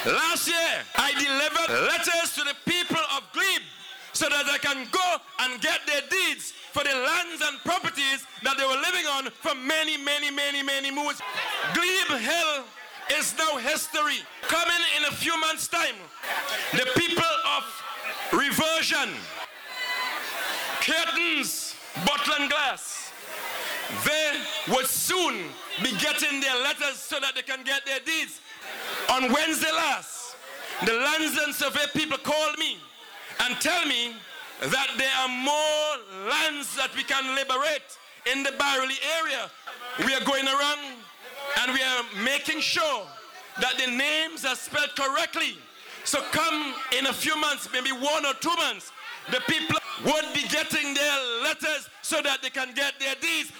Last year, I delivered letters to the people of Glebe so that they can go and get their deeds for the lands and properties that they were living on for many moons. Glebe Hill is now history. Coming in a few months' time, the people of Reversion, Curtains, Bottle and Glass, they would soon be getting their letters so that they can get their deeds. On Wednesday last, the Lands and Survey people called me and tell me that there are more lands that we can liberate in the Barley area. We are going around and we are making sure that the names are spelled correctly. So come in a few months, maybe 1 or 2 months, the people would be getting their letters so that they can get their deeds.